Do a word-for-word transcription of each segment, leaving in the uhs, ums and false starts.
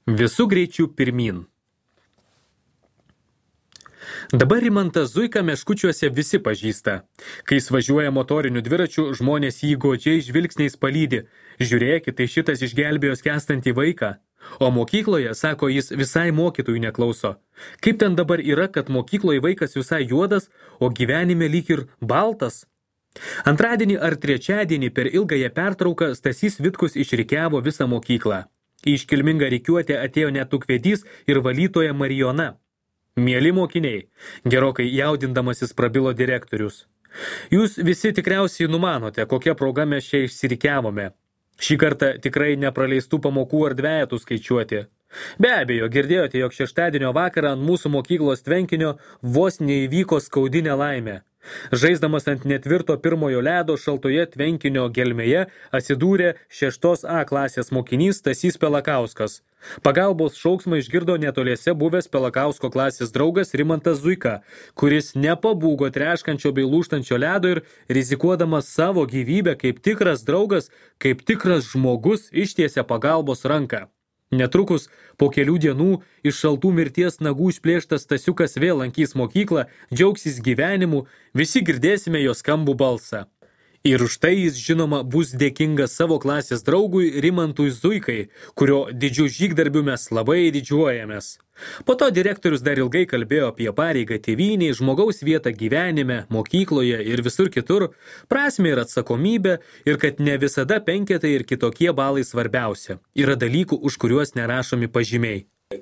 Visų greičių pirmin. Dabar Rimantą Zuiką Meškučiuose visi pažįsta. Kai jis važiuoja motoriniu dviračiu, žmonės jį godžiai žvilgsniais palydi. Žiūrėkit, tai šitas išgelbėjo skęstantį vaiką. O mokykloje, sako, jis visai mokytojų neklauso. Kaip ten dabar yra, kad mokykloje vaikas visai juodas, o gyvenime lyg ir baltas? Antradienį ar trečiadienį per ilgąją pertrauką Stasys Vitkus išrikiavo visą mokyklą. Į iškilmingą rikiuotę atėjo net ūkvedys ir valytoja Marijona. Mieli mokiniai, gerokai jaudindamasis prabilo direktorius. Jūs visi tikriausiai numanote, kokia proga mes čia išsirikiavome. Šį kartą tikrai nepraleistų pamokų ar dvejetų skaičiuoti. Be abejo, girdėjote, jog šeštadienio vakarą ant mūsų mokyklos tvenkinio vos neįvyko skaudi nelaimė. Žaisdamas ant netvirto pirmojo ledo šaltoje tvenkinio gelmėje atsidūrė šeštos A klasės mokinys Stasys Pelakauskas. Pagalbos šauksmą išgirdo netoliese buvęs Pelakausko klasės draugas Rimantas Zuika, kuris nepabūgo treškančio bei lūžtančio ledo ir rizikuodamas savo gyvybę kaip tikras draugas, kaip tikras žmogus ištiesė pagalbos ranką. Netrukus po kelių dienų iš šaltų mirties nagų išplėštas Stasiukas vėl lankys mokyklą, džiaugsis gyvenimu, visi girdėsime jo skambų balsą. Ir už tai jis, žinoma, bus dėkingas savo klasės draugui Rimantui Zuikai, kurio didžių žygdarbių mes labai didžiuojamės. Po to direktorius dar ilgai kalbėjo apie pareigą tėvynei, žmogaus vietą gyvenime, mokykloje ir visur kitur, prasmę ir atsakomybę, ir kad ne visada penketai ir kitokie balai svarbiausia. Yra dalykų, už kuriuos nerašomi pažymiai.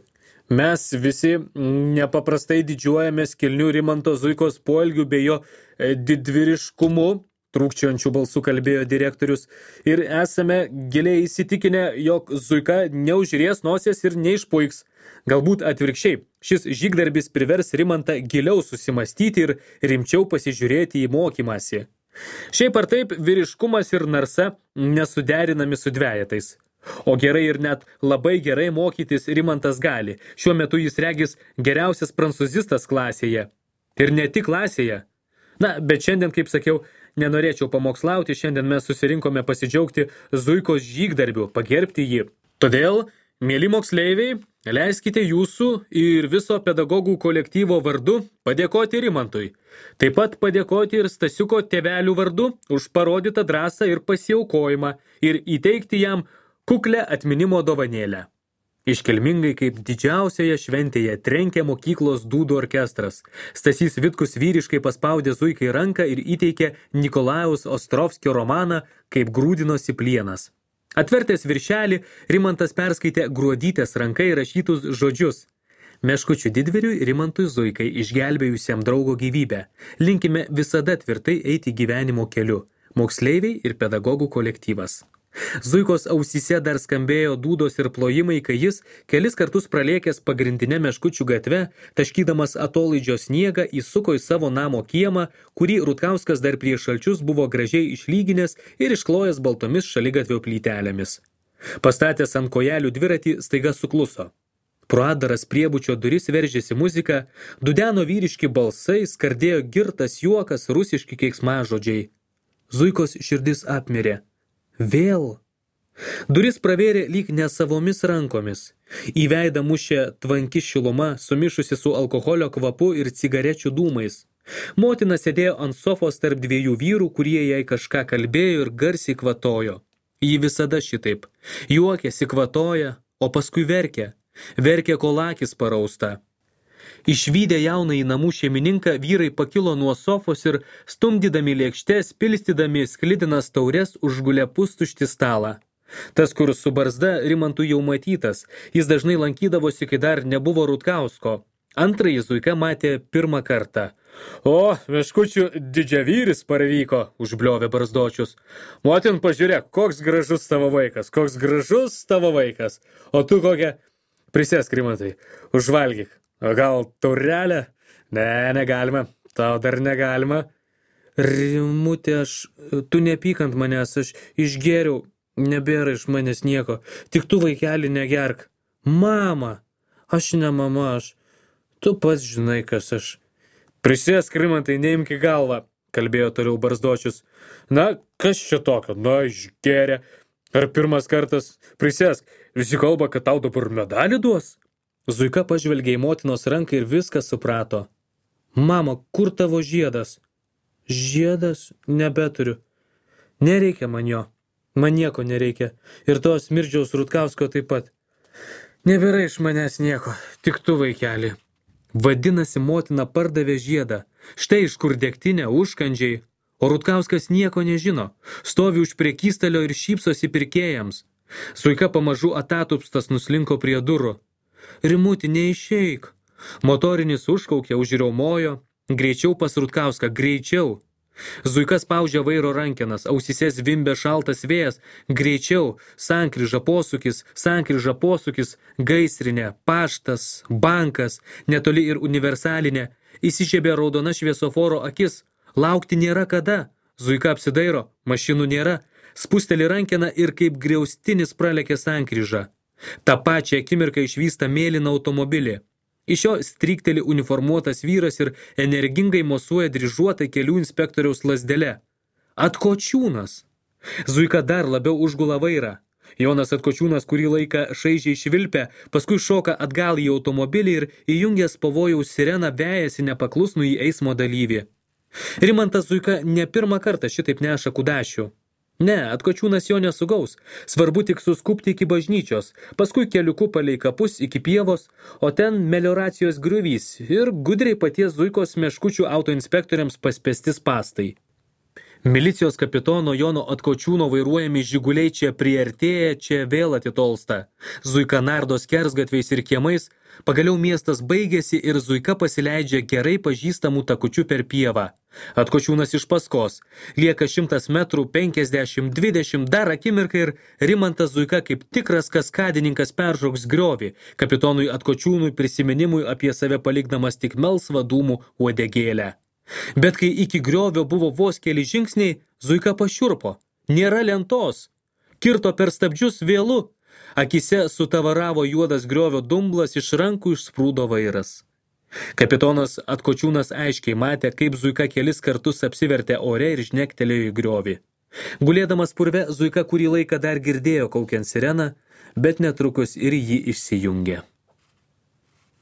Mes visi nepaprastai didžiuojamės kilnių Rimanto Zuikos poelgių bei jo didvyriškumu, trūkčiojančių balsų kalbėjo direktorius, ir esame giliai įsitikinę, jog Zuika neužries nosies ir neišpuiks. Galbūt atvirkščiai, šis žygdarbis privers Rimantą giliau susimastyti ir rimčiau pasižiūrėti į mokymąsi. Šiaip ar taip, vyriškumas ir narsa nesuderinami su dvejetais. O gerai ir net labai gerai mokytis Rimantas gali. Šiuo metu jis regis geriausias prancūzistas klasėje. Ir ne tik klasėje. Na, bet šiandien, kaip sakiau, nenorėčiau pamokslauti, šiandien mes susirinkome pasidžiaugti Zuikos žygdarbiu, pagerbti jį. Todėl, mieli moksleiviai, leiskite jūsų ir viso pedagogų kolektyvo vardu padėkoti Rimantui. Taip pat padėkoti ir Stasiuko tėvelių vardu už parodytą drąsą ir pasiaukojimą ir įteikti jam kuklę atminimo dovanėlę. Iškilmingai kaip didžiausioje šventėje trenkė mokyklos dūdų orkestras. Stasys Vitkus vyriškai paspaudė Zuikai ranką ir įteikė Nikolajaus Ostrovskio romaną Kaip grūdinosi plienas. Atvertęs viršelį, Rimantas perskaitė Gruodytės ranka įrašytus žodžius. Meškučių didvyriui Rimantui Zuikai išgelbėjusiam draugo gyvybę. Linkime visada tvirtai eiti gyvenimo keliu. Moksleiviai ir pedagogų kolektyvas. Zuikos ausyse dar skambėjo dūdos ir plojimai, kai jis, kelis kartus pralėkęs pagrindinę Meškučių gatve, taškydamas atolaidžio sniegą, įsuko į savo namo kiemą, kurį Rutkauskas dar prieš šalčius buvo gražiai išlyginęs ir išklojęs baltomis šaligatvio plytelėmis. Pastatęs ant kojelių dviratį, staiga sukluso. Pro atdaras priebučio duris veržėsi muzika, dudeno vyriški balsai, skardėjo girtas juokas, rusiški keiksmažodžiai. Zuikos širdis apmirė. Vėl. Duris pravėrė lyg nesavomis rankomis. Į veidą mušė tvanki šiluma, sumišusi su alkoholio kvapu ir cigarečių dūmais. Motina sėdėjo ant sofos tarp dviejų vyrų, kurie jai kažką kalbėjo ir garsiai kvatojo. Ji visada šitaip. Juokėsi, kvatoja, o paskui verkė. Verkė, kol akis parausta. Išvydę jaunąjį namų šeimininką, vyrai pakilo nuo sofos ir, stumdydami lėkštes, pilstydami sklidinas taures, užgulė pustuštį stalą. Tas, kur su barzda, Rimantui jau matytas. Jis dažnai lankydavosi, kai dar nebuvo Rutkausko. Antrąjį Zuika matė pirmą kartą. O, Meškučių didžiavyris parvyko, užbliovė barzdočius. Motin, pažiūrėk, koks gražus tavo vaikas, koks gražus tavo vaikas. O tu kokia? Prisėsk, Rimantai, užvalgyk. O gal taurelę? Ne, negalima. Tau dar negalima. Rimutė, aš, tu nepyk ant manęs, aš išgėriau. Nebėra iš manęs nieko. Tik tu, vaikeli, negerk. Mama, aš ne mama, aš. Tu pats žinai, kas aš. Prisėsk, Rimantai, neimk į galvą, kalbėjo toliau barzdočius. Na, kas čia tokio? Na, išgėrė. Ar pirmas kartas? Prisėsk. Visi kalba, kad tau dabar medalį duos. Zuika pažvelgė į motinos ranką ir viską suprato. Mama, kur tavo žiedas? Žiedas? Nebeturiu. Nereikia man jo. Man nieko nereikia. Ir to Smirdžiaus Rutkausko taip pat. Nebėra iš manęs nieko, tik tu vaikeli. Vadinasi, motina pardavė žiedą. Štai iš kur degtinė, užkandžiai. O Rutkauskas nieko nežino. Stovi už prekystalio ir šypsosi pirkėjams. Zuika pamažu atatupstas nuslinko prie durų. Rimuti, neišeik. Motorinis užkaukė, užriaumojo. Greičiau pas Rutkauską, greičiau. Zuika spaudžia vairo rankenas, ausyse zvimbė šaltas vėjas, greičiau, sankryža posūkis, sankryža posūkis, gaisrinė, paštas, bankas, netoli ir universalinė, įsižiebė raudona šviesoforo akis, laukti nėra kada, Zuika apsidairo, mašinų nėra, spusteli rankeną ir kaip griaustinis pralekė sankryžą. Ta pačia akimirką išvysta mėlyną automobilį. Iš jo strykteli uniformuotas vyras ir energingai mosuoja dryžuotą kelių inspektoriaus lazdele. Atkočiūnas. Zuika dar labiau užgula vairą. Jonas Atkočiūnas kurį laiką šaižiai švilpia, paskui šoka atgal į automobilį ir įjungęs pavojaus sireną vejasi nepaklusnų į eismo dalyvį. Rimantas Zuika ne pirmą kartą šitaip neša kudašių. Ne, Atkočiūnas jo nesugaus, svarbu tik suskupti iki bažnyčios, paskui keliuku palei kapus iki pievos, o ten melioracijos griuvys ir gudriai paties Zuikos Meškučių autoinspektoriams paspęsti spastai. Milicijos kapitono Jono Atkočiūno vairuojami žiguliai čia priartėja, čia vėl atitolsta. Zuika nardo skersgatviais ir kiemais, pagaliau miestas baigėsi ir Zuika pasileidžia gerai pažįstamų takučių per pievą. Atkočiūnas iš paskos. Lieka šimtas metrų, penkiasdešimt, dvidešimt, dar akimirką ir Rimantas Zuika kaip tikras kaskadininkas peržauks griovį, kapitonui Atkočiūnui prisiminimui apie save palikdamas tik melsvą dūmų uodegėlę. Bet kai iki griovio buvo vos keli žingsniai, Zuika pašiurpo. Nėra lentos. Kirto per stabdžius vėlu. Akise sutavaravo juodas griovio dumblas, iš rankų išsprūdo vairas. Kapitonas Atkočiūnas aiškiai matė, kaip Zuika kelis kartus apsivertė ore ir žnektelėjo į griovį. Gulėdamas purve, Zuika kurį laiką dar girdėjo kaukiant sireną, bet netrukus ir jį išsijungė.